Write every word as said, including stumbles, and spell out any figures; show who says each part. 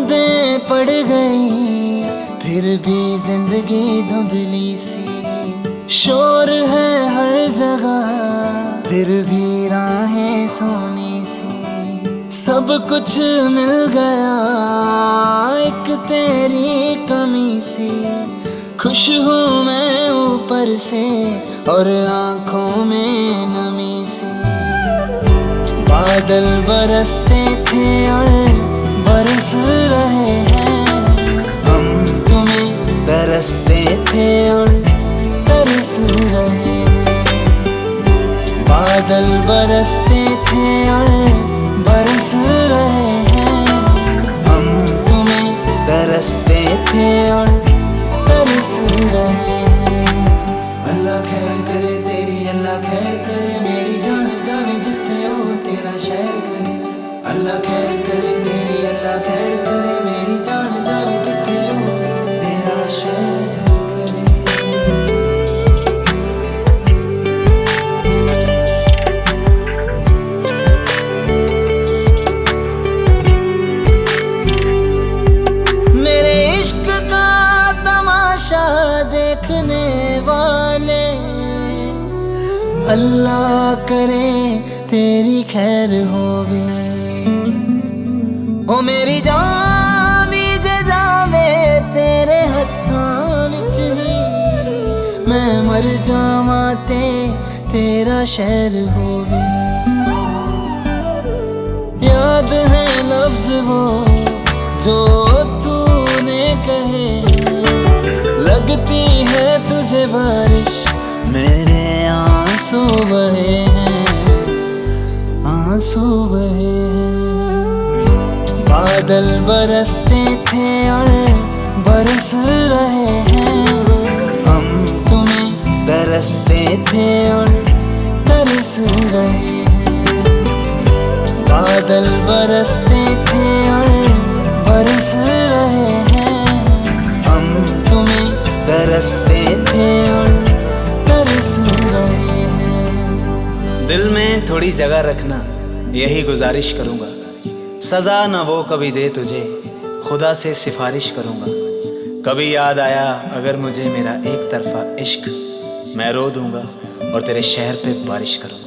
Speaker 1: बूंदें पड़ गई फिर भी जिंदगी धुंधली सी, शोर है हर जगह फिर भी राहें सोनी सी। सब कुछ मिल गया एक तेरी कमी सी, खुश हूँ मैं ऊपर से और आंखों में नमी सी। बादल बरसते थे और बरस रहे हैं, हम तुम्हें तरसते थे और तरस रहे हैं। बादल बरसते थे और बरस रहे हैं, हम तुम्हें तरसते थे और तरस रहे हैं। अल्लाह खैर करे तेरी, अल्लाह खैर करे मेरी, जान जावे जिथे हो तेरा शहर करे। अल्लाह खैर करे तेरी, अल्लाह खैर करे मेरी, जान जावे जिथे हो तेरा शहर करे। मेरे इश्क का तमाशा देखने वाले, अल्लाह करे तेरी खैर होवे। ओ मेरी जान जे जावे तेरे हत्थां विच ही, मैं मर जावां ते तेरा शहर होवे। याद है लफ्ज वो जो तूने कहे, लगती है तुझे बारिश मेरे आंसू बहे हैं, आंसू बहे हैं। बादल बरसते थे और बरस रहे हैं, हम तुम्हें तरसते थे और तरस रहे हैं। बादल बरसते थे और बरस रहे हैं, हम तुम्हें तरसते थे और तरस रहे हैं।
Speaker 2: दिल में थोड़ी जगह रखना यही गुजारिश करूँगा, सज़ा ना वो कभी दे तुझे खुदा से सिफारिश करूँगा। कभी याद आया अगर मुझे मेरा एक तरफा इश्क, मैं रो दूँगा और तेरे शहर पे बारिश करूँगा।